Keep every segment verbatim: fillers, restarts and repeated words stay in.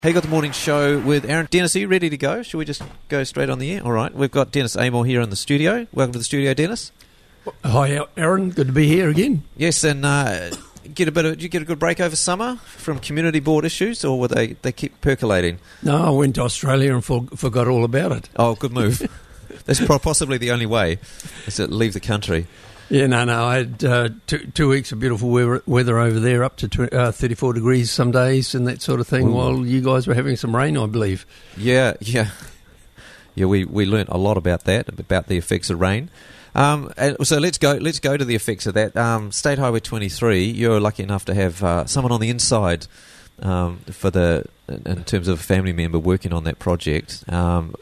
Hey, you got the morning show with Aaron. Dennis, are you ready to go? Should we just go straight on the air? All right. We've got Dennis Amor here in the studio. Welcome to the studio, Dennis. Hi, Aaron. Good to be here again. Yes, and uh, get a bit of, did you get a good break over summer from community board issues, or were they, they keep percolating? No, I went to Australia and for, forgot all about it. Oh, good move. That's possibly the only way, is to leave the country. Yeah, no, no. I had uh, two, two weeks of beautiful weather, weather over there, up to tw- uh, thirty-four degrees some days and that sort of thing, Ooh. While you guys were having some rain, I believe. Yeah, yeah. Yeah, we, we learnt a lot about that, about the effects of rain. Um, and so let's go let's go to the effects of that. Um, State Highway twenty-three, you're lucky enough to have uh, someone on the inside um, for the in terms of a family member working on that project. Um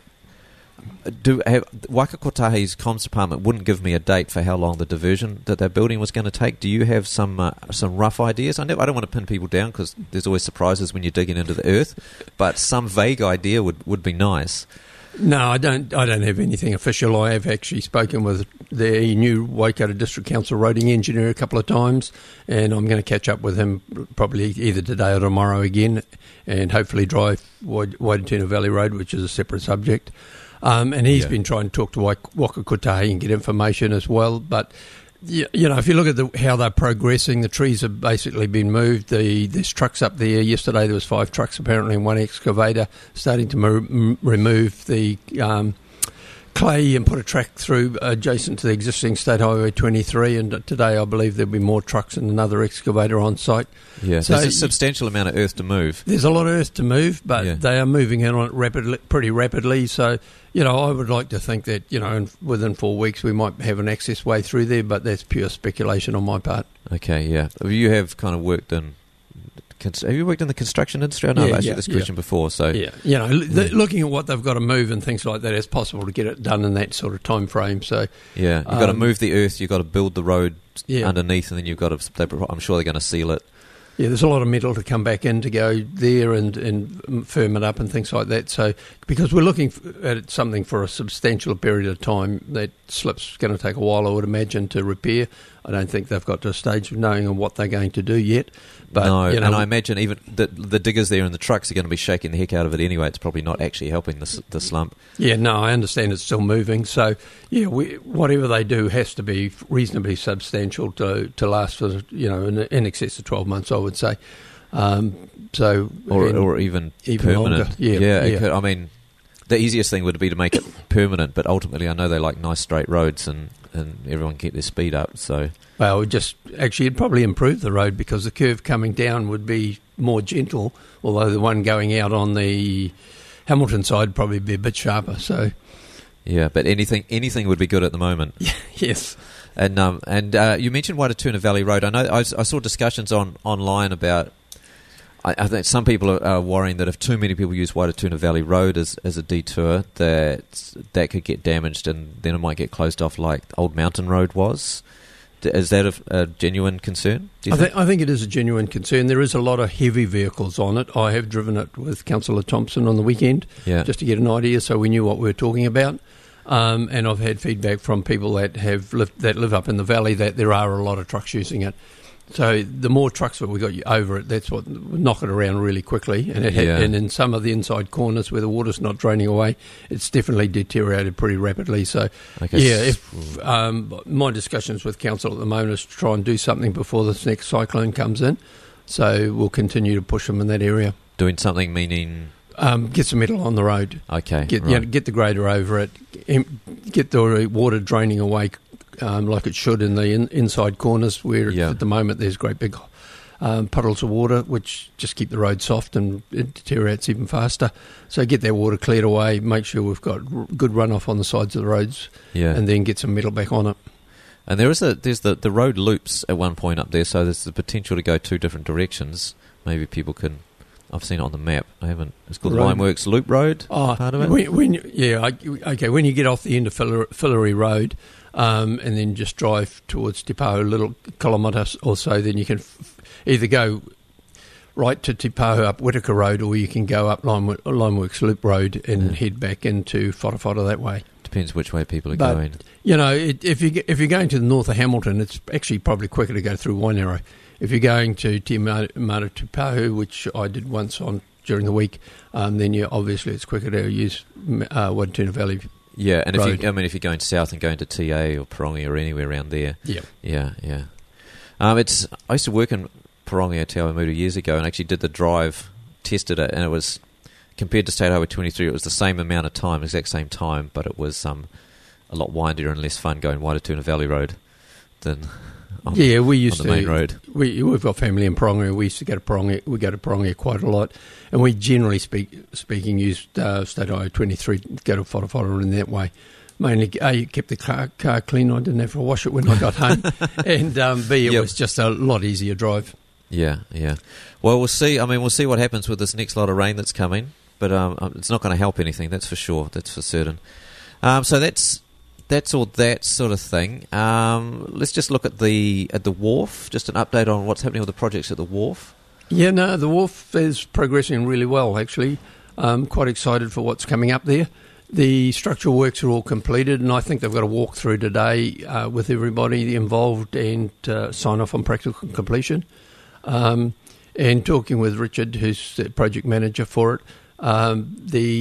Do have, Waka Kotahi's comms department wouldn't give me a date for how long the diversion that they're building was going to take. Do you have some uh, some rough ideas? I never, I don't want to pin people down because there's always surprises when you're digging into the earth, but some vague idea would, would be nice. No, I don't. I don't have anything official. I have actually spoken with the new Waikato District Council roading engineer a couple of times, and I'm going to catch up with him probably either today or tomorrow again, and hopefully drive Waitatuna Valley Road, which is a separate subject. Um, and he's yeah. been trying to talk to Waka Kotahi and get information as well. But, you, you know, if you look at the, how they're progressing, the trees have basically been moved. The, there's trucks up there. Yesterday there was five trucks apparently and one excavator starting to mo- m- remove the um, clay and put a track through adjacent to the existing State Highway twenty-three. And today I believe there'll be more trucks and another excavator on site. Yeah, so there's a substantial amount of earth to move. There's a lot of earth to move, but yeah. they are moving in on it rapidly, pretty rapidly. So, you know, I would like to think that, you know, in, within four weeks we might have an access way through there, but that's pure speculation on my part. Okay, yeah. You have kind of worked in... Have you worked in the construction industry? I know yeah, I've asked yeah, you this question yeah. before. So yeah, you know, yeah. looking at what they've got to move and things like that, it's possible to get it done in that sort of time frame. So yeah, you've um, got to move the earth, you've got to build the road yeah. underneath, and then you've got to. I'm sure they're going to seal it. Yeah, there's a lot of metal to come back in to go there and, and firm it up and things like that. So because we're looking at something for a substantial period of time, that slip's going to take a while, I would imagine, to repair. I don't think they've got to a stage of knowing what they're going to do yet. But, no, you know, and I imagine even the, the diggers there and the trucks are going to be shaking the heck out of it anyway. It's probably not actually helping the, the slump. Yeah, no, I understand it's still moving. So, yeah, we, whatever they do has to be reasonably substantial to, to last for, you know, in, in excess of twelve months, I would say. Um, so, or, in, or even, even permanent. Longer. Yeah, yeah, yeah. Could, I mean, the easiest thing would be to make it permanent, but ultimately I know they like nice straight roads and, and everyone can get their speed up. So, well, it would just actually it'd probably improve the road because the curve coming down would be more gentle, although the one going out on the Hamilton side would probably be a bit sharper. So, yeah, but anything anything would be good at the moment. Yes. And um and uh, you mentioned Waitatuna Valley Road. I know I, I saw discussions on online about. I, I think some people are, are worrying that if too many people use Waitatuna Valley Road as as a detour, that that could get damaged and then it might get closed off like Old Mountain Road was. Is that a, a genuine concern? Do you I, think? Th- I think it is a genuine concern. There is a lot of heavy vehicles on it. I have driven it with Councillor Thompson on the weekend yeah. just to get an idea so we knew what we were talking about. Um, and I've had feedback from people that have lived, that live up in the valley that there are a lot of trucks using it. So the more trucks that we got over it, that's what knock it around really quickly. And it had, yeah. and in some of the inside corners where the water's not draining away, it's definitely deteriorated pretty rapidly. So okay. yeah, if um, my discussions with council at the moment is to try and do something before this next cyclone comes in. So we'll continue to push them in that area. Doing something meaning um, get some metal on the road. Okay, get right. you know, get the grader over it, get the water draining away. Um, like it should in the in, inside corners where yeah. at the moment there's great big um, puddles of water which just keep the road soft and it deteriorates even faster. So get that water cleared away, make sure we've got r- good runoff on the sides of the roads yeah. and then get some metal back on it. And there is a there's the, the road loops at one point up there, so there's the potential to go two different directions. Maybe people can... I've seen it on the map. I haven't. It's called the Limeworks Loop Road. Oh, part of it. When, when you, yeah, I, okay. When you get off the end of Filler, Fillery Road, um, and then just drive towards Te Pahu a little kilometre or so, then you can f- either go right to Te Pahu up Whitaker Road, or you can go up Lime, Limeworks Loop Road and yeah. head back into Whotawhata that way. Depends which way people are but, going. You know, it, if you if you're going to the north of Hamilton, it's actually probably quicker to go through Wainero. If you're going to Te Mara Te Pahu, which I did once on during the week, um, then you obviously it's quicker to use uh, Watatuna Valley. Yeah, and road. if you, I mean, if you're going south and going to T A or Parongi or anywhere around there, Yeah, yeah, yeah. Um, it's I used to work in Parongi or Te Awamutu years ago, and actually did the drive, tested it, and it was compared to State Highway twenty-three, it was the same amount of time, exact same time, but it was um, a lot windier and less fun going Watatuna Valley Road than on, yeah. We used on the to main road. We we've got family in Parongi. We used to go to Parongi. We go to Parongi quite a lot, and we generally speak speaking used uh, State Highway twenty-three to go to Whotawhata in that way. Mainly, A, it kept the car, car clean. I didn't have to wash it when I got home. And um, B, it Yep. was just a lot easier drive. Yeah, yeah. Well, we'll see. I mean, we'll see what happens with this next lot of rain that's coming, but um, it's not going to help anything, that's for sure, that's for certain. Um, so that's that's all that sort of thing. Um, let's just look at the at the wharf, just an update on what's happening with the projects at the wharf. Yeah, no, the wharf is progressing really well, actually. I'm quite excited for what's coming up there. The structural works are all completed, and I think they've got a walkthrough today uh, with everybody involved and uh, sign off on practical completion. Um, and talking with Richard, who's the project manager for it, um,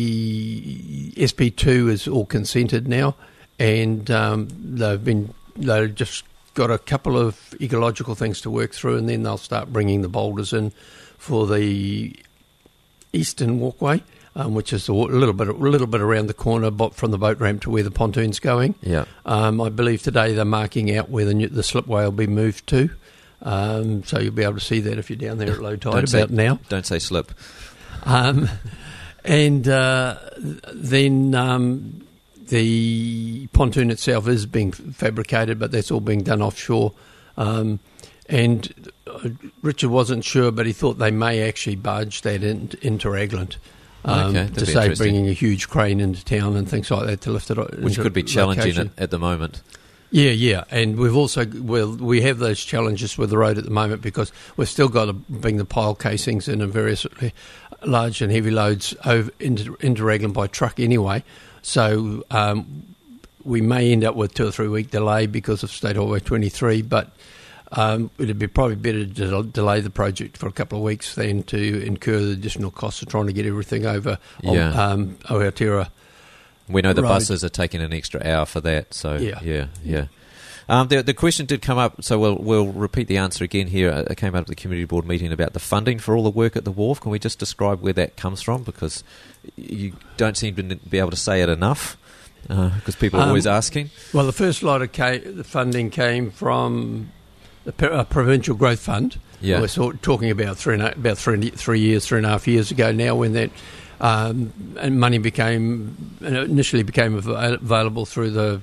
the S P two is all consented now, and um, they've been they've just got a couple of ecological things to work through, and then they'll start bringing the boulders in for the eastern walkway. Um, which is a little bit, a little bit around the corner, but from the boat ramp to where the pontoon's going. Yeah. Um, I believe today they're marking out where the, new, the slipway will be moved to, um, so you'll be able to see that if you're down there at low tide Don't about say, now. Don't say slip. Um, and uh, then um, the pontoon itself is being fabricated, but that's all being done offshore. Um, and uh, Richard wasn't sure, but he thought they may actually barge that in, into Raglan. Um, Okay, to that'd be say interesting. bringing a huge crane into town and things like that to lift it, Which into could be challenging location. at, at the moment. Yeah, yeah, and we've also well, we have those challenges with the road at the moment because we've still got to bring the pile casings in and various large and heavy loads over into, into Raglan by truck anyway. So um, we may end up with two or three week delay because of State Highway twenty-three, but um, it'd be probably better to del- delay the project for a couple of weeks than to incur the additional costs of trying to get everything over Yeah. on um, Aotearoa. We know the Road. buses are taking an extra hour for that, so Yeah. yeah, yeah. Um, the, the question did come up, so we'll we'll repeat the answer again here. It came out at the community board meeting about the funding for all the work at the wharf. Can we just describe where that comes from? Because you don't seem to be able to say it enough, because uh, people are Um, always asking. Well, the first lot of ca- the funding came from the P- uh, Provincial Growth Fund. Yeah. We're sort talking about three and a, about three, three years, three and a half years ago now, when that um, and money became initially became av- available through the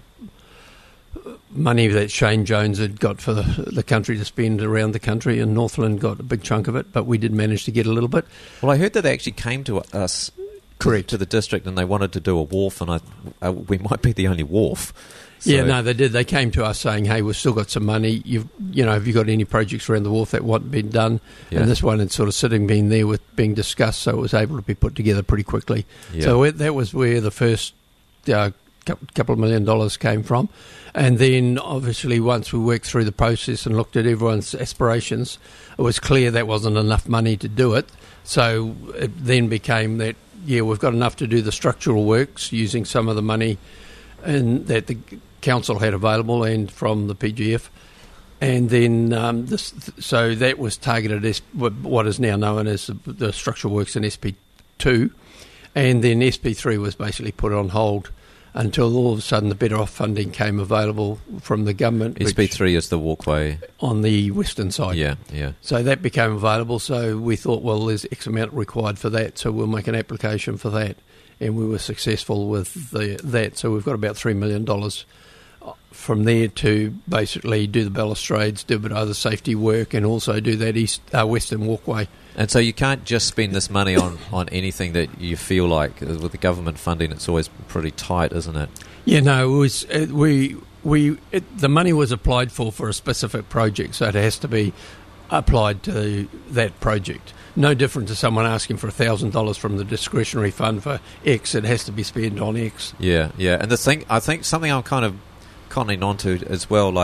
money that Shane Jones had got for the, the country to spend around the country, and Northland got a big chunk of it, but we did manage to get a little bit. Well, I heard that they actually came to us, Correct. to the district, and they wanted to do a wharf, and I, uh, we might be the only wharf. So, Yeah, no, they did. They came to us saying, "Hey, we've still got some money. You've, you know, have you got any projects around the wharf that want been done?" Yeah. And this one had sort of sitting, being there with being discussed, so it was able to be put together pretty quickly. Yeah. So it, that was where the first uh, cou- couple of million dollars came from, and then obviously once we worked through the process and looked at everyone's aspirations, it was clear that wasn't enough money to do it. So it then became that yeah, we've got enough to do the structural works using some of the money and that the council had available and from the P G F, and then um, this, so that was targeted as what is now known as the, the structural works in S P two, and then S P three was basically put on hold until all of a sudden the Better Off funding came available from the government. S P which- three is the walkway. on the western side. Yeah, yeah. So that became available, so we thought, well, there's X amount required for that, so we'll make an application for that. And we were successful with the, that, so we've got about three million dollars from there to basically do the balustrades, do a bit of other safety work, and also do that east uh, western walkway. And so you can't just spend this money on, on anything that you feel like. With the government funding, it's always pretty tight, isn't it? Yeah, no, it was it, we we it, the money was applied for for a specific project, so it has to be applied to that project. No different to someone asking for a thousand dollars from the discretionary fund for X. It has to be spent on X. Yeah, yeah. And the thing, I think something I'm kind of cottoning onto as well, like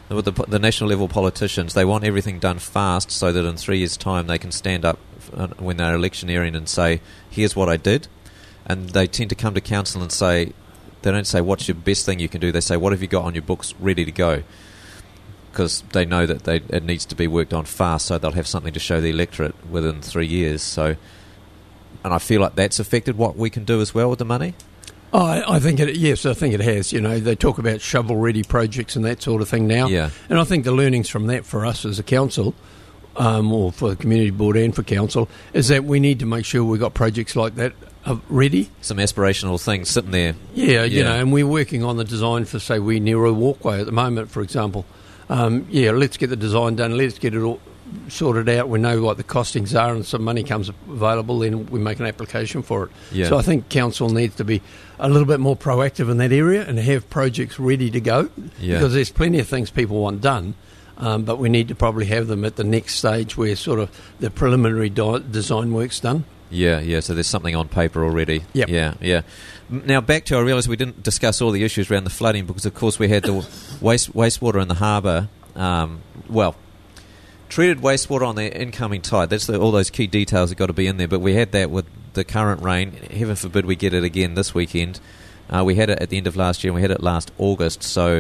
with the, the national level politicians, they want everything done fast so that in three years' time they can stand up when they're electioneering and say, here's what I did. And they tend to come to council and say, they don't say, what's your best thing you can do? They say, what have you got on your books ready to go? Because they know that they, it needs to be worked on fast, so they'll have something to show the electorate within three years. So, and I feel like that's affected what we can do as well with the money. Oh, I, I think it. Yes, I think it has. You know, they talk about shovel-ready projects and that sort of thing now. Yeah. And I think the learnings from that for us as a council, um, or for the community board and for council, is that we need to make sure we've got projects like that uh, ready. Some aspirational things sitting there. Yeah, yeah, you know, and we're working on the design for, say, we Nero Walkway at the moment, for example. Um, yeah, let's get the design done. Let's get it all sorted out. We know what the costings are, and some money comes available, then we make an application for it. Yeah. So I think council needs to be a little bit more proactive in that area and have projects ready to go, yeah. because there's plenty of things people want done, um, but we need to probably have them at the next stage where sort of the preliminary di- design work's done. Yeah, yeah, so there's something on paper already. Yep. Yeah, yeah. Now, back to, I realise we didn't discuss all the issues around the flooding because, of course, we had the waste wastewater in the harbour, um, well, treated wastewater on the incoming tide. That's the, all those key details have got to be in there. But we had that with the current rain. Heaven forbid we get it again this weekend. Uh, we had it at the end of last year, and we had it last August. So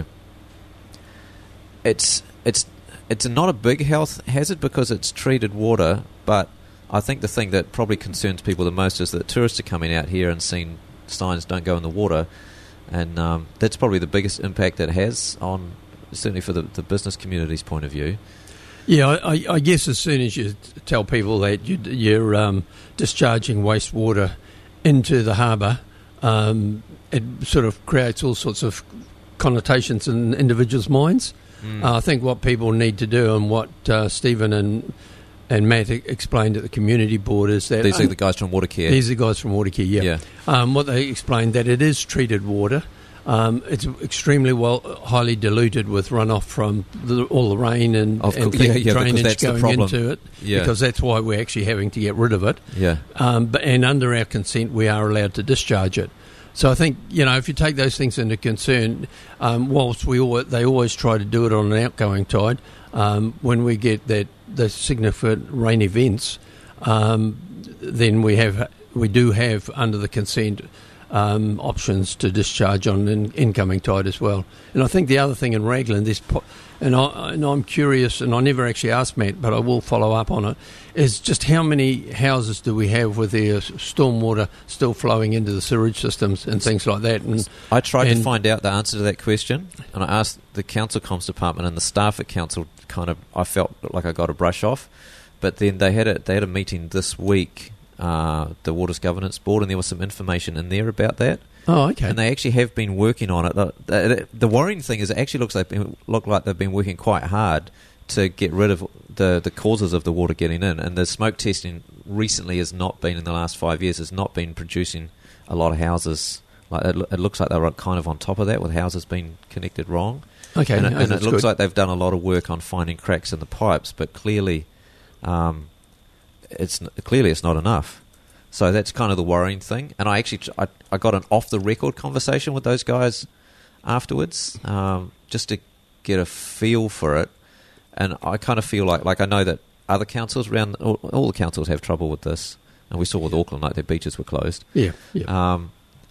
it's it's it's not a big health hazard because it's treated water. But I think the thing that probably concerns people the most is that tourists are coming out here and seeing signs "Don't go in the water," and um, that's probably the biggest impact it has on, certainly for the, the business community's point of view. Yeah, I, I guess as soon as you tell people that you, you're um, discharging wastewater into the harbour, um, it sort of creates all sorts of connotations in individuals' minds. Mm. Uh, I think what people need to do, and what uh, Stephen and and Matt explained at the community board, is that these um, are the guys from Watercare. These are the guys from Watercare. Yeah. yeah. Um, what they explained, that it is treated water. Um, it's extremely well, highly diluted with runoff from the, all the rain and, of and co- yeah, yeah, drainage that's going the problem. into it. Yeah. Because that's why we're actually having to get rid of it. Yeah. Um, but, and under our consent, we are allowed to discharge it. So I think, you know, if you take those things into concern, um, whilst we all, they always try to do it on an outgoing tide, um, when we get that the significant rain events, um, then we have we do have under the consent Um, options to discharge on an incoming tide as well. And I think the other thing in Raglan, this, po- and, I, and I'm curious, and I never actually asked Matt, but I will follow up on it, is just how many houses do we have with their stormwater still flowing into the sewage systems and things like that? And I tried and to find out the answer to that question, and I asked the council comms department, and the staff at council kind of, I felt like I got a brush off, but then they had a, they had a meeting this week, Uh, the Waters Governance Board, and there was some information in there about that. Oh, okay. And they actually have been working on it. Uh, the, the worrying thing is it actually looks like look like they've been working quite hard to get rid of the the causes of the water getting in. And the smoke testing recently has not been, in the last five years, has not been producing a lot of houses. Like it, it looks like they were kind of on top of that, with houses being connected wrong. Okay, and it, no, and it looks good. like they've done a lot of work on finding cracks in the pipes, but clearly. Um, It's clearly it's not enough, so that's kind of the worrying thing. And I actually I, I got an off the record conversation with those guys afterwards, um, just to get a feel for it. And I kind of feel like like I know that other councils around all, all the councils have trouble with this, and we saw with Auckland, like their beaches were closed. Yeah, yeah. Um,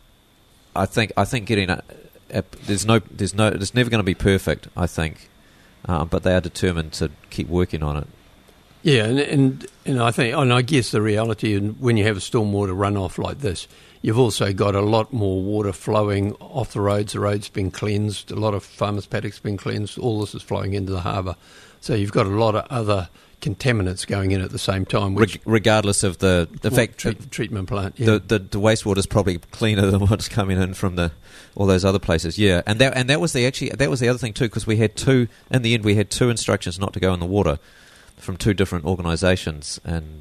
I think I think getting a, a, there's no there's no it's never going to be perfect. I think, uh, but they are determined to keep working on it. Yeah, and, and and I think, and I guess the reality, and when you have a stormwater runoff like this, you've also got a lot more water flowing off the roads. The roads been cleansed. A lot of farmers' paddocks been cleansed. All this is flowing into the harbour. So you've got a lot of other contaminants going in at the same time. Which, Re- regardless of the the well, fact treat, treatment plant, yeah. the, the the wastewater is probably cleaner than what's coming in from the all those other places. Yeah, and that and that was the actually that was the other thing too, because we had two in the end we had two instructions not to go in the water from two different organisations, and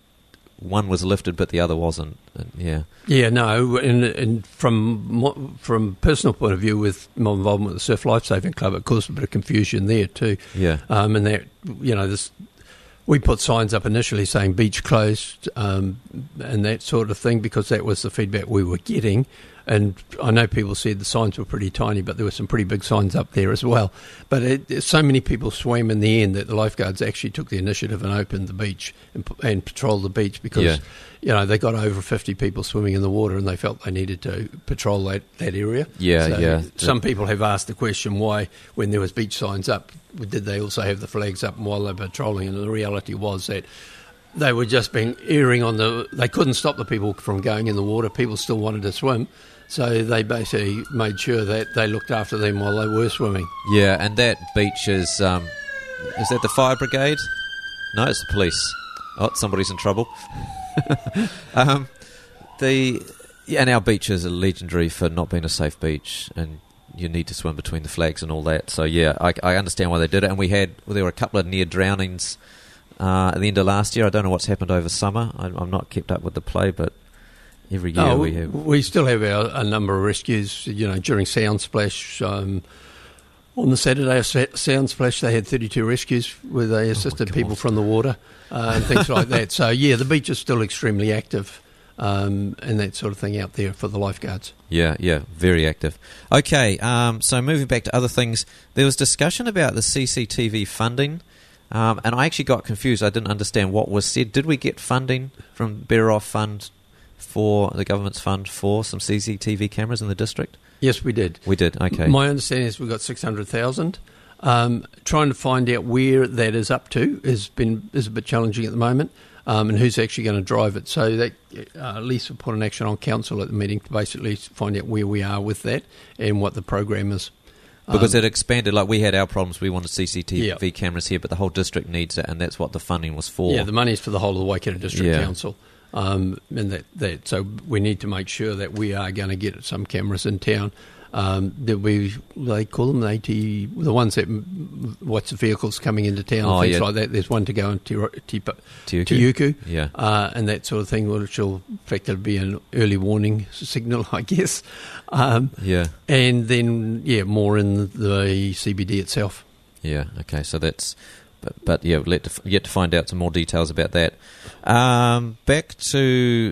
one was lifted but the other wasn't. And yeah, yeah, no, and, and from from personal point of view, with my involvement with the Surf Lifesaving Club, it caused a bit of confusion there too. Yeah, um, and that, you know, this we put signs up initially saying beach closed, um, and that sort of thing, because that was the feedback we were getting. and I know people said the signs were pretty tiny, but there were some pretty big signs up there as well. But it, so many people swam in the end that the lifeguards actually took the initiative and opened the beach and, and patrolled the beach because, Yeah. you know, they got over fifty people swimming in the water and they felt they needed to patrol that, that area. Yeah, So yeah. Some people have asked the question why, when there was beach signs up, did they also have the flags up while they were patrolling? And the reality was that they were just being erring on the... They couldn't stop the people from going in the water. People still wanted to swim. So they basically made sure that they looked after them while they were swimming. Yeah, and that beach is... Um, is that the fire brigade? No, it's the police. Oh, somebody's in trouble. um, the yeah, and our beaches are legendary for not being a safe beach, and you need to swim between the flags and all that. So yeah, I, I understand why they did it. And we had well, there were a couple of near drownings uh, at the end of last year. I don't know what's happened over summer. I, I'm not kept up with the play, but every year oh, we have. We still have our, a number of rescues. You know, during Sound Splash. Um, On the Saturday of Sound Splash, they had thirty-two rescues where they assisted Oh people from the water uh, and things like that. So, yeah, the beach is still extremely active um, and that sort of thing out there for the lifeguards. Yeah, yeah, very active. Okay, um, so moving back to other things, there was discussion about the C C T V funding, um, and I actually got confused. I didn't understand what was said. Did we get funding from Better Off Fund for the government's fund for some C C T V cameras in the district? Yes, we did. We did, okay. My understanding is we got six hundred thousand. Um, trying to find out where that is up to has been is a bit challenging at the moment, um, and who's actually going to drive it. So that uh, Lisa put an action on council at the meeting to basically find out where we are with that and what the program is. Because um, it expanded, like we had our problems, we wanted C C T V yeah. cameras here, but the whole district needs it, and that's what the funding was for. Yeah, the money's for the whole of the Waikato District Yeah. Council. Um, and that, that so we need to make sure that we are going to get some cameras in town. Um, that we they call them the eighty, the ones that watch the vehicles coming into town, Oh, things yeah. like that. There's one to go in Tiuku, Tiuku. Tiuku Yeah. uh, and that sort of thing, which will effectively be an early warning signal, I guess. Um, Yeah. and then yeah, more in the C B D itself. Yeah, okay, so that's... But, but yeah, let to, yet to find out some more details about that. Um, back to...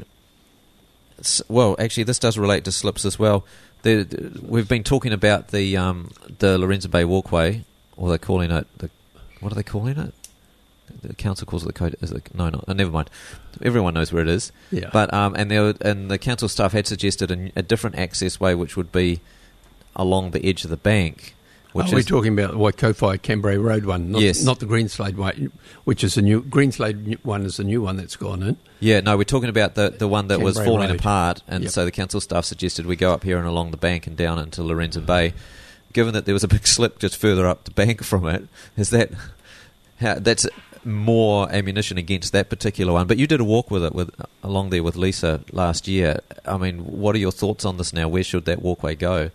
Well, actually, this does relate to slips as well. The, the, we've been talking about the um, the Lorenzo Bay Walkway, or they're calling it... The, what are they calling it? The council calls it the code... Is it, no, no, uh, never mind. Everyone knows where it is. Yeah. But um, and, there, and the council staff had suggested a, a different access way, which would be along the edge of the bank. Which oh, we're is, talking about the Waikofi Cambrai Road one, not, Yes. not the Greenslade one, which is the new Greenslade one is the new one that's gone in. Yeah, no, we're talking about the the one that was Cambrai falling Road. apart, and Yep. so the council staff suggested we go up here and along the bank and down into Lorenzo Bay. Given that there was a big slip just further up the bank from it, is that how, that's more ammunition against that particular one? But you did a walk with it with along there with Lisa last year. I mean, what are your thoughts on this now? Where should that walkway go?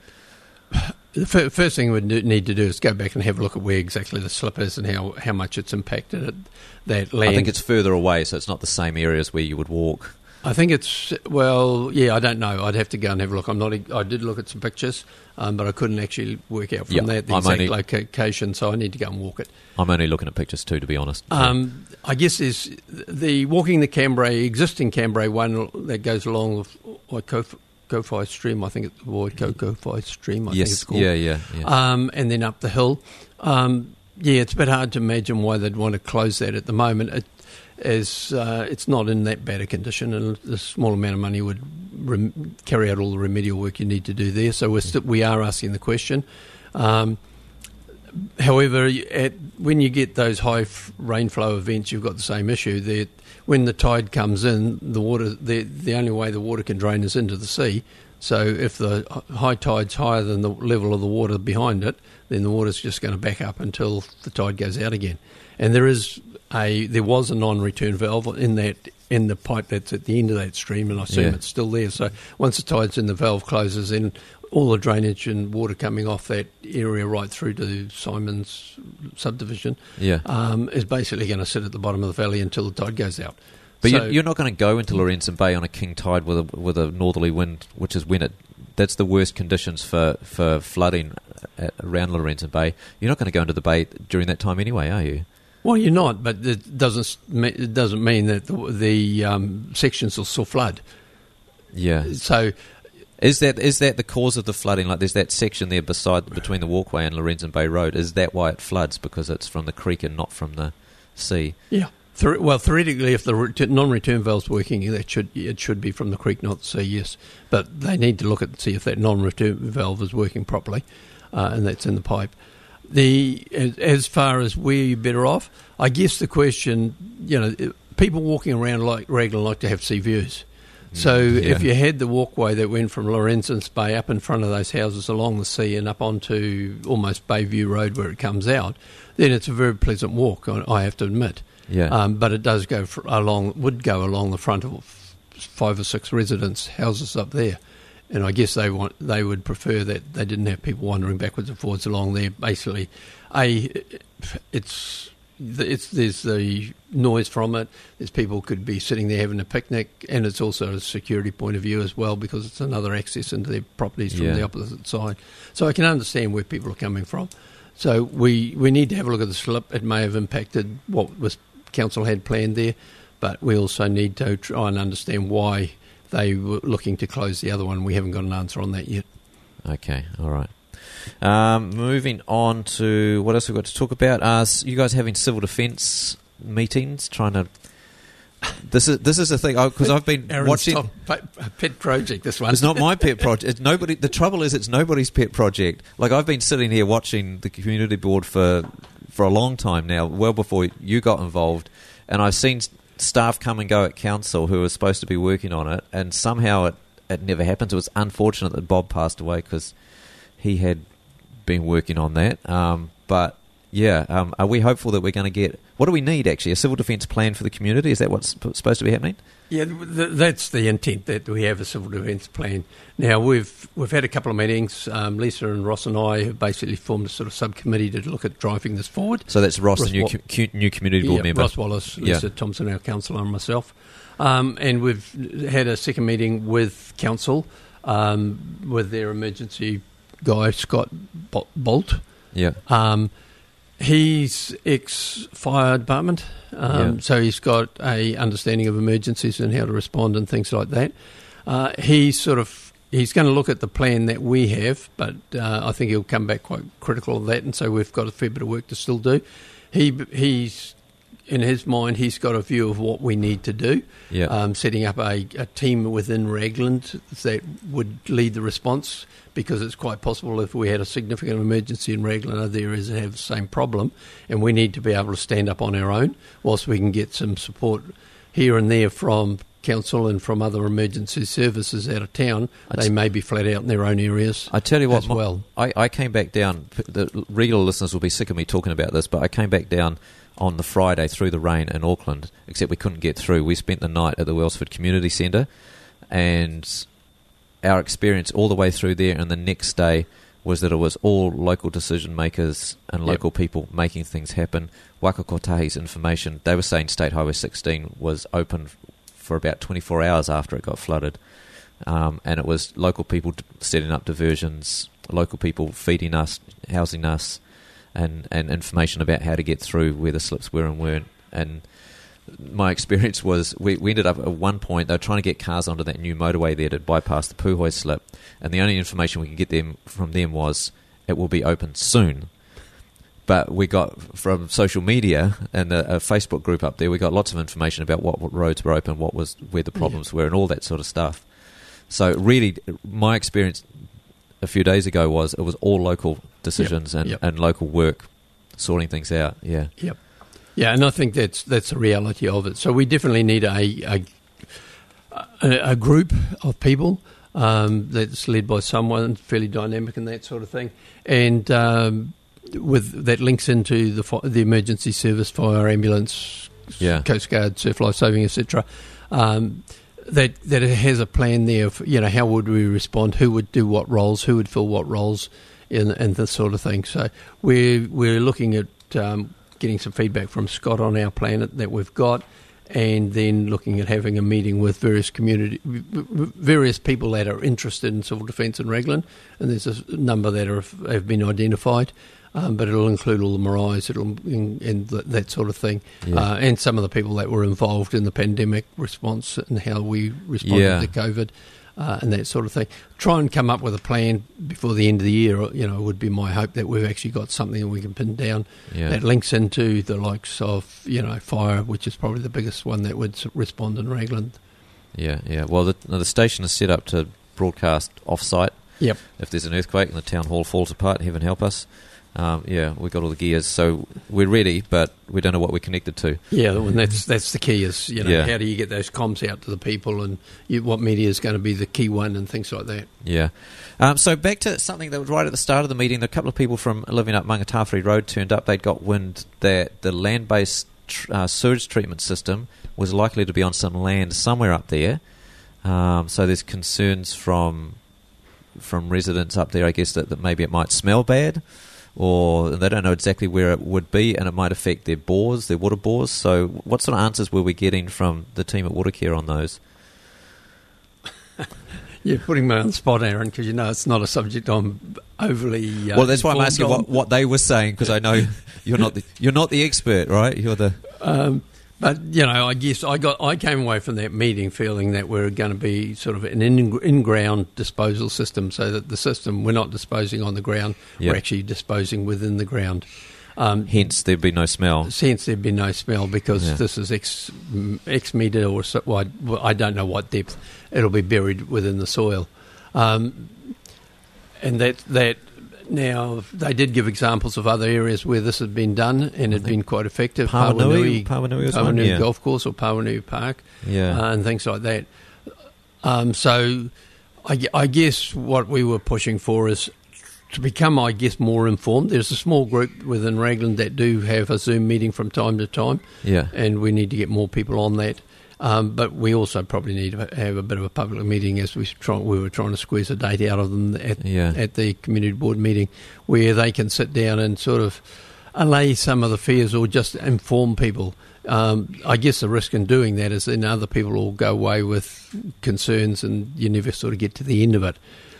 The fir- first thing we need to do is go back and have a look at where exactly the slip is and how, how much it's impacted it, that land. I think it's further away, so it's not the same areas where you would walk. I think it's, well, yeah, I don't know. I'd have to go and have a look. I'm not. I did look at some pictures, um, but I couldn't actually work out from Yeah, that the I'm exact only- location, so I need to go and walk it. I'm only looking at pictures too, to be honest. Um, I guess there's the walking the Cambrai, existing Cambrai one that goes along with Waikofi Waikofi Stream, I think it's Waikofi Stream, I yes, think it's called. yeah, yeah, yeah. Um, and then up the hill. Um, yeah, it's a bit hard to imagine why they'd want to close that at the moment. It, as uh, it's not in that bad a condition, and a small amount of money would rem- carry out all the remedial work you need to do there. So we're st- we are asking the question. Um, however, at, when you get those high f- rainflow events, you've got the same issue. That when the tide comes in, the water the the only way the water can drain is into the sea. So if the high tide's higher than the level of the water behind it, then the water's just going to back up until the tide goes out again. And there is a there was a non-return valve in that in the pipe that's at the end of that stream, and I assume Yeah. it's still there. So once the tide's in, the valve closes, and all the drainage and water coming off that area right through to Simon's subdivision Yeah. um, is basically going to sit at the bottom of the valley until the tide goes out. But So- you, you're not going to go into Lorenzo Bay on a king tide with a with a northerly wind, which is when it that's the worst conditions for, for flooding at, around Lorenzo Bay. You're not going to go into the bay during that time anyway, are you? Well, you're not, but it doesn't it doesn't mean that the, the um, sections will still flood. Yeah. So Is that is that the cause of the flooding? Like, there's that section there beside between the walkway and Lorenzen Bay Road. Is that why it floods? Because it's from the creek and not from the sea? Yeah. Thre- well, theoretically, if the ret- non-return valve's working, that should it should be from the creek, not the sea. Yes, but they need to look at and see if that non-return valve is working properly, uh, and that's in the pipe. The as, as far as where you're better off, I guess the question, you know, people walking around like Raglan like to have sea views. So yeah. if you had the walkway that went from Lorenzen's Bay up in front of those houses along the sea and up onto almost Bayview Road where it comes out, then it's a very pleasant walk, I have to admit. Yeah. Um, but it does go for along, would go along the front of five or six residents' houses up there. And I guess they want they would prefer that they didn't have people wandering backwards and forwards along there. Basically, a it's it's there's the noise from it. There's people could be sitting there having a picnic, and it's also a security point of view as well because it's another access into their properties from yeah. the opposite side. So I can understand where people are coming from. So we we need to have a look at the slip. It may have impacted what was council had planned there, but we also need to try and understand why they were looking to close the other one. We haven't got an answer on that yet. Okay, all right. Um, moving on to what else we've got to talk about. Uh, you guys having civil defence meetings, trying to... This is this is the thing, because I've been Aaron's watching... top pet project, this one. It's not my pet project. It's nobody. The trouble is, it's nobody's pet project. Like, I've been sitting here watching the community board for for a long time now, well before you got involved, and I've seen staff come and go at council who were supposed to be working on it, and somehow it, it never happened. It was unfortunate that Bob passed away because he had been working on that. Um, but yeah, um, are we hopeful that we're going to get... What do we need, actually? A civil defence plan for the community? Is that what's supposed to be happening? Yeah, th- that's the intent, that we have a civil defence plan. Now, we've we've had a couple of meetings. Um, Lisa and Ross and I have basically formed a sort of subcommittee to look at driving this forward. So that's Ross, Ross the new, Wa- com- new community board yeah, member. Ross Wallace, Lisa yeah. Thompson, our councillor, and myself. Um, and we've had a second meeting with council, um, with their emergency guy, Scott Bolt. Yeah. Um, he's ex-fire department, um, yeah. so he's got a understanding of emergencies and how to respond and things like that. Uh, he's sort of he's going to look at the plan that we have, but uh, I think he'll come back quite critical of that, and so we've got a fair bit of work to still do. He he's in his mind, he's got a view of what we need to do. Yeah. Um, setting up a, a team within Raglan that would lead the response, because it's quite possible if we had a significant emergency in Raglan, other areas that have the same problem, and we need to be able to stand up on our own, whilst we can get some support here and there from council and from other emergency services out of town. They may be flat out in their own areas. I tell you what, as well. I, I came back down, the regular listeners will be sick of me talking about this, but I came back down on the Friday through the rain in Auckland, except we couldn't get through. We spent the night at the Wellsford Community Centre, and our experience all the way through there and the next day was that it was all local decision makers and local yep. people making things happen. Waka Kotahi's information, they were saying State Highway sixteen was open for about twenty-four hours after it got flooded, um, and it was local people setting up diversions, local people feeding us, housing us, and, and information about how to get through, where the slips were and weren't. And my experience was we, we ended up at one point, they were trying to get cars onto that new motorway there to bypass the Puhoi slip, and the only information we could get them from them was it will be open soon. But we got from social media and a, a Facebook group up there, we got lots of information about what, what roads were open, what was where the problems yeah. were, and all that sort of stuff. So really, my experience a few days ago was it was all local decisions yep. and, yep. and local work sorting things out. Yeah. Yep. Yeah, and I think that's that's the reality of it. So we definitely need a a, a, a group of people um, that's led by someone fairly dynamic and that sort of thing, and um, with that links into the the emergency service, fire, ambulance, yeah. Coast Guard, surf life saving, et cetera. Um, that that it has a plan there of, you know, how would we respond, who would do what roles, who would fill what roles, and and this sort of thing. So we're we're looking at um, getting some feedback from Scott on our plan that we've got, and then looking at having a meeting with various community, various people that are interested in civil defence in Raglan, and there's a number that are, have been identified, um, but it'll include all the Marais, it'll and, and that sort of thing, yeah. uh, and some of the people that were involved in the pandemic response and how we responded yeah. to COVID. uh, and that sort of thing. Try and come up with a plan before the end of the year, you know, would be my hope that we've actually got something that we can pin down Yeah. that links into the likes of, you know, fire, which is probably the biggest one that would s- respond in Raglan. Yeah, yeah. Well, the, the station is set up to broadcast off-site. Yep. If there's an earthquake and the town hall falls apart, heaven help us. Um, yeah, we've got all the gears, so we're ready, but we don't know what we're connected to. Yeah, and that's that's the key is, you know, Yeah. how do you get those comms out to the people, and you, what media is going to be the key one and things like that. Yeah. Um, so back to something that was right at the start of the meeting. A couple of people from living up Mangatawhiri Road turned up. They'd got wind that the land-based tr- uh, sewage treatment system was likely to be on some land somewhere up there. Um, so there's concerns from from residents up there, I guess, that, that maybe it might smell bad, or they don't know exactly where it would be, and it might affect their bores, their water bores. So what sort of answers were we getting from the team at Watercare on those? You're putting me on the spot, Aaron, because you know it's not a subject I'm overly. Uh, Well, that's why I'm informed asking on. what, what they were saying, because I know you're not the, you're not the expert, right? You're the Um, but you know, I guess I got I came away from that meeting feeling that we're going to be sort of an in, in-ground disposal system, so that the system we're not disposing on the ground, Yep. we're actually disposing within the ground. Um, hence there'd be no smell. Since there'd be no smell, because Yeah. this is X, X metre or so, well, I, well, I don't know what depth it'll be buried within the soil, um, and that that now they did give examples of other areas where this had been done and had been quite effective. Pawanui, Pawanui was one, Pawanui yeah. Golf Course or Pawanui Park, Yeah. uh, and things like that. Um, so, I, gue- I guess what we were pushing for is to become, I guess, more informed. There's a small group within Raglan that do have a Zoom meeting from time to time, Yeah. and we need to get more people on that. Um, but we also probably need to have a bit of a public meeting, as we try, we were trying to squeeze a date out of them at, Yeah. at the community board meeting, where they can sit down and sort of allay some of the fears or just inform people. Um, I guess the risk in doing that is then other people will go away with concerns and you never sort of get to the end of it.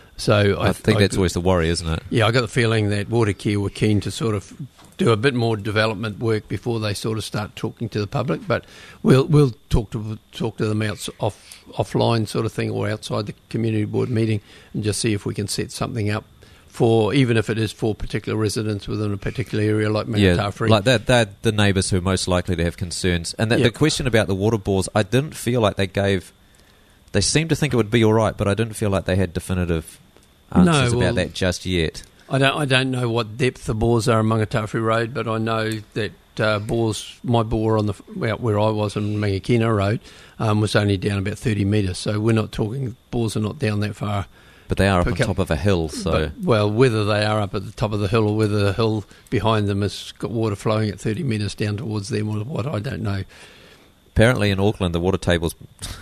So I, I, think I that's always the worry, isn't it? yeah, I got the feeling that Watercare were keen to sort of do a bit more development work before they sort of start talking to the public. But we'll we'll talk to talk to them outs off offline sort of thing, or outside the community board meeting, and just see if we can set something up for, even if it is for particular residents within a particular area like Yeah, Mangatawhiri. like that. They're the neighbours who are most likely to have concerns. And the, Yep. the question about the water bores, I didn't feel like they gave. They seemed to think it would be all right, but I didn't feel like they had definitive answers No, well- about that just yet. I don't I don't know what depth the bores are on Mangatawhiri Road, but I know that uh, bores, my bore on the well, where I was on Mangakina Road, um, was only down about thirty metres. So we're not talking, bores are not down that far. But they are up Per on cap- top of a hill, so But, well, whether they are up at the top of the hill or whether the hill behind them has got water flowing at thirty metres down towards them or what, I don't know. apparently in Auckland the water table's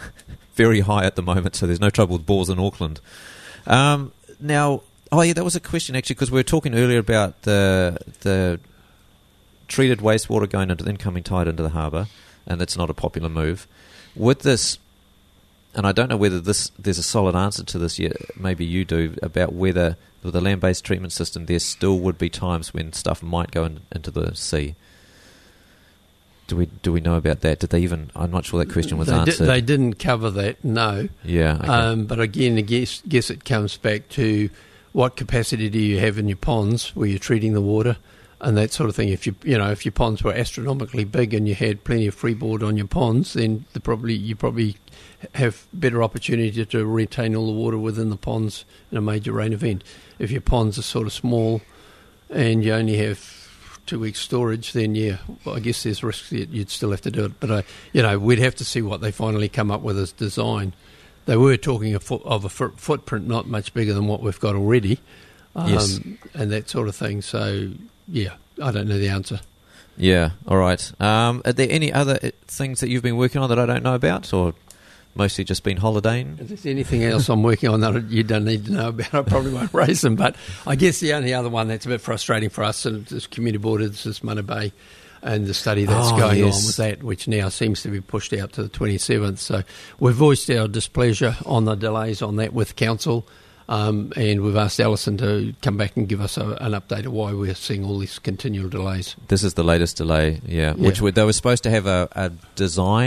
very high at the moment, so there's no trouble with bores in Auckland. Um, now, oh yeah, that was a question actually, because we were talking earlier about the the treated wastewater going into the incoming tide into the harbour, and that's not a popular move. With this, and I don't know whether this there's a solid answer to this yet, maybe you do, about whether with the land-based treatment system there still would be times when stuff might go in, into the sea. Do we do we know about that? Did they even? I'm not sure that question was they, di- answered. they didn't cover that, no. yeah. Okay. Um, but again, I guess, guess it comes back to what capacity do you have in your ponds where you're treating the water and that sort of thing. If you you know if your ponds were astronomically big and you had plenty of freeboard on your ponds, then the probably you probably have better opportunity to retain all the water within the ponds in a major rain event. If your ponds are sort of small and you only have two weeks storage, then yeah, well, I guess there's risks that you'd still have to do it. But uh, you know, we'd have to see what they finally come up with as design. They were talking a foot, of a foot, footprint not much bigger than what we've got already, um, Yes. and that sort of thing. So yeah, I don't know the answer. Yeah, all right. Um, are there any other uh, things that you've been working on that I don't know about, or mostly just been holidaying? If there's anything else I'm working on that you don't need to know about, I probably won't raise them. But I guess the only other one that's a bit frustrating for us and this community board is this Mana Bay and the study that's Oh, going yes. on with that, which now seems to be pushed out to the twenty-seventh. So we've voiced our displeasure on the delays on that with council, um, and we've asked Alison to come back and give us a, an update of why we're seeing all these continual delays. This is the latest delay, yeah. Yeah. Which we, they were supposed to have a, a design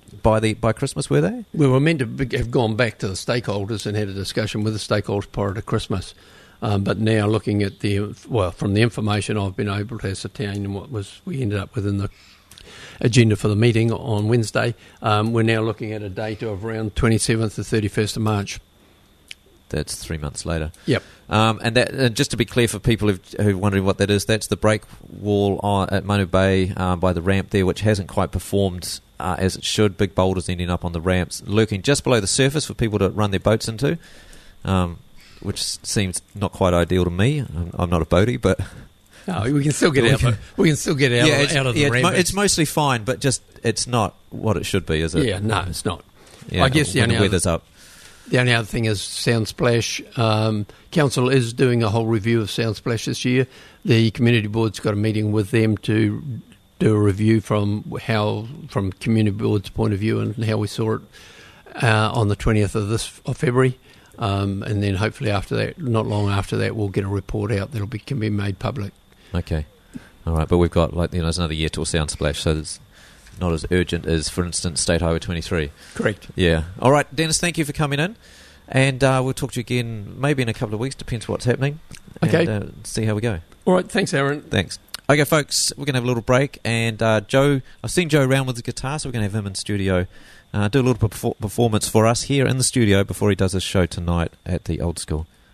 by the by Christmas, were they? We were meant to be, have gone back to the stakeholders and had a discussion with the stakeholders prior to Christmas. Um, but now looking at the, well, from the information I've been able to ascertain and what was we ended up with in the agenda for the meeting on Wednesday, um, we're now looking at a date of around twenty-seventh to thirty-first of March. That's three months later. Yep. Um, and that, and just to be clear for people who've, who are wondering what that is, that's the break wall on, at Manu Bay uh, by the ramp there, which hasn't quite performed uh, as it should. Big boulders ending up on the ramps, lurking just below the surface for people to run their boats into. Um, which seems not quite ideal to me. I'm, I'm not a boatie, but no, we can still get out. Can, we can still get out, yeah, of, out of the yeah, ramp. It's, mo- it's mostly fine, but just it's not what it should be, is it? Yeah, no, it's not. Yeah, I guess the when only the weather's other, up. The only other thing is Sound Splash. Um, Council is doing a whole review of Sound Splash this year. The community board's got a meeting with them to do a review from how, from community board's point of view, and how we saw it uh, on the twentieth of this of February. Um, and then hopefully after that, not long after that, we'll get a report out that'll be can be made public. Okay, all right. But we've got like you know there's another year till Sound Splash, so it's not as urgent as, for instance, State Highway twenty-three. Correct. Yeah. All right, Dennis. Thank you for coming in, and uh, we'll talk to you again maybe in a couple of weeks. Depends what's happening. Okay. And, uh, see how we go. All right. Thanks, Aaron. Thanks. Okay, folks. We're gonna have a little break, and uh, Joe. I've seen Joe around with the guitar, so we're gonna have him in studio. Uh, do a little perfor- performance for us here in the studio before he does his show tonight at the Old School.